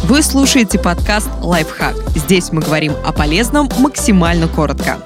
Вы слушаете подкаст «Лайфхак». Здесь мы говорим о полезном максимально коротко.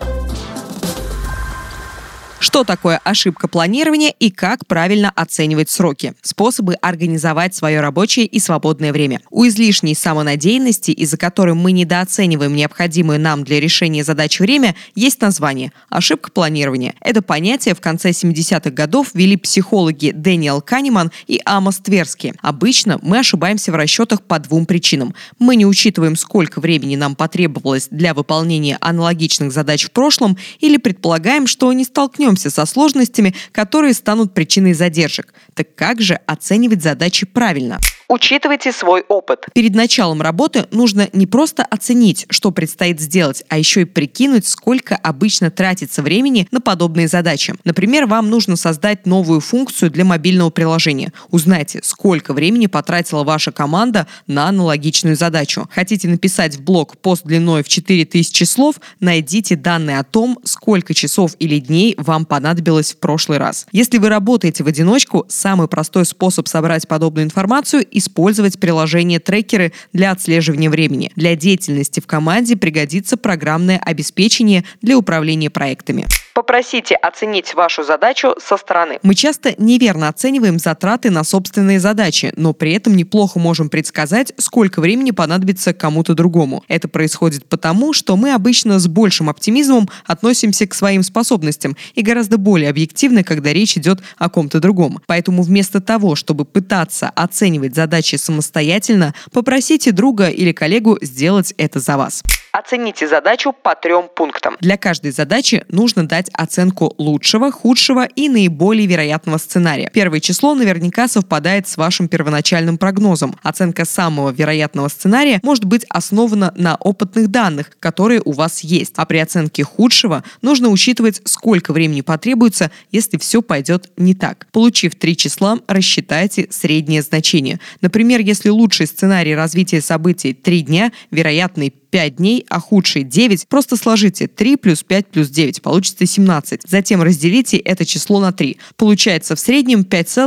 Что такое ошибка планирования и как правильно оценивать сроки? Способы организовать свое рабочее и свободное время. У излишней самонадеянности, из-за которой мы недооцениваем необходимое нам для решения задач время, есть название – ошибка планирования. Это понятие в конце 70-х годов ввели психологи Дэниел Канеман и Амос Тверски. Обычно мы ошибаемся в расчетах по двум причинам. Мы не учитываем, сколько времени нам потребовалось для выполнения аналогичных задач в прошлом, или предполагаем, что не столкнемся со сложностями, которые станут причиной задержек. Так как же оценивать задачи правильно? Учитывайте свой опыт. Перед началом работы нужно не просто оценить, что предстоит сделать, а еще и прикинуть, сколько обычно тратится времени на подобные задачи. Например, вам нужно создать новую функцию для мобильного приложения. Узнайте, сколько времени потратила ваша команда на аналогичную задачу. Хотите написать в блог пост длиной в 4000 слов? Найдите данные о том, сколько часов или дней вам понадобилось в прошлый раз. Если вы работаете в одиночку, самый простой способ собрать подобную информацию – использовать приложения-трекеры для отслеживания времени. Для деятельности в команде пригодится программное обеспечение для управления проектами. Попросите оценить вашу задачу со стороны. Мы часто неверно оцениваем затраты на собственные задачи, но при этом неплохо можем предсказать, сколько времени понадобится кому-то другому. Это происходит потому, что мы обычно с большим оптимизмом относимся к своим способностям и гораздо более объективны, когда речь идет о ком-то другом. Поэтому вместо того, чтобы пытаться оценивать задачи самостоятельно, попросите друга или коллегу сделать это за вас. Оцените задачу по 3 пунктам. Для каждой задачи нужно дать оценку лучшего, худшего и наиболее вероятного сценария. Первое число наверняка совпадает с вашим первоначальным прогнозом. Оценка самого вероятного сценария может быть основана на опытных данных, которые у вас есть. А при оценке худшего нужно учитывать, сколько времени потребуется, если все пойдет не так. Получив 3 числа, рассчитайте среднее значение. Например, если лучший сценарий развития событий 3 дня, вероятный 5 дней, а худший 9, просто сложите 3 плюс 5 плюс 9, получится 17. Затем разделите это число на 3. Получается в среднем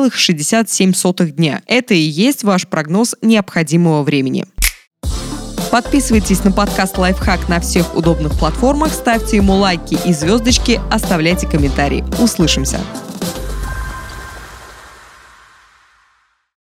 5,67 дня. Это и есть ваш прогноз необходимого времени. Подписывайтесь на подкаст «Лайфхак» на всех удобных платформах, ставьте ему лайки и звездочки, оставляйте комментарии. Услышимся!